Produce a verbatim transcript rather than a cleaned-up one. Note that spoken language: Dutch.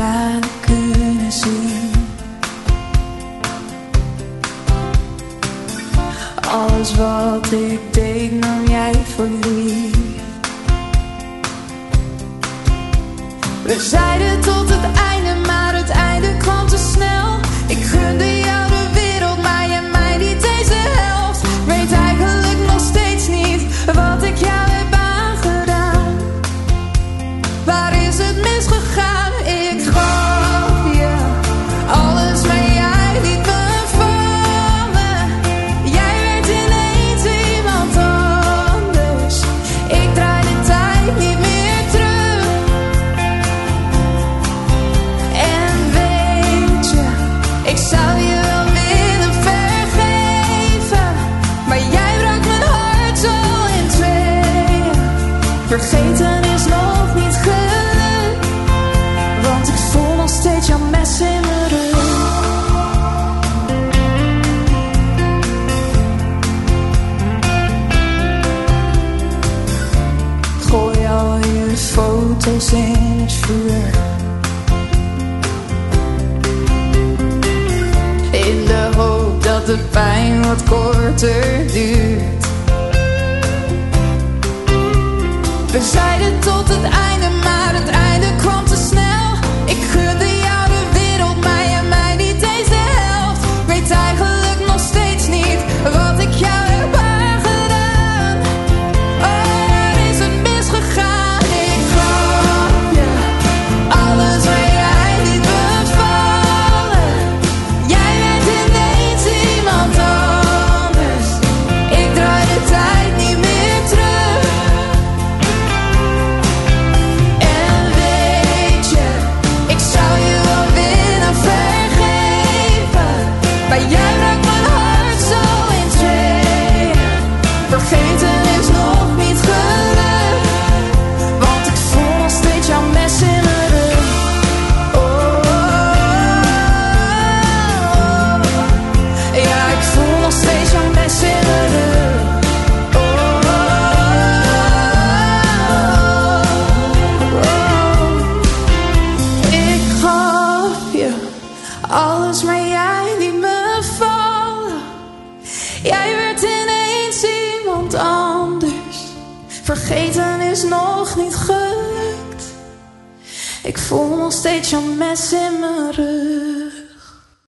tranen kunnen zien. Alles wat ik deed nam jij voor lief. We zeiden tot het einde, maar het einde kwam te snel. Ik gunde jou de wereld, maar jij mij niet deze helft. Weet eigenlijk nog steeds niet wat ik jou heb aangedaan. Waar is het misgegaan? Ik gaf je alles, maar jij liet me vallen. Jij werd ineens iemand anders. Ik draai de tijd niet meer terug. En weet je, ik zou je wel willen vergeven, maar jij brak mijn hart zo in tweeën. Vergeten is nog niet gelukt, want ik voel nog steeds jouw mes in mijn rug. Gooi al je foto's in het vuur, in de hoop dat de pijn wat korter duurt. We zeiden tot het einde, maar het einde kwam te snel. Ik gunde jou de wereld, maar jij mij niet deze helft. Weet eigenlijk nog steeds niet wat ik jou heb aangedaan. Oh, waar is het misgegaan? Ik gaf je alles, maar jij liet me vallen. Jij werd ineens iemand anders. Ik draai de tijd niet meer terug. En weet je, ik zou je wel willen vergeven, maar jij brak mijn hart zo in tweeën. Vergeten is nog niet gelukt, want ik voel nog steeds jouw mes in mijn rug. Oh, ja, ik voel nog steeds jouw mes in mijn rug. Oh, ik gaf je alles, maar jij liet me vallen. Jij werd ineens iemand anders. Vergeten is nog niet gelukt. Ik voel nog steeds jouw mes in mijn rug.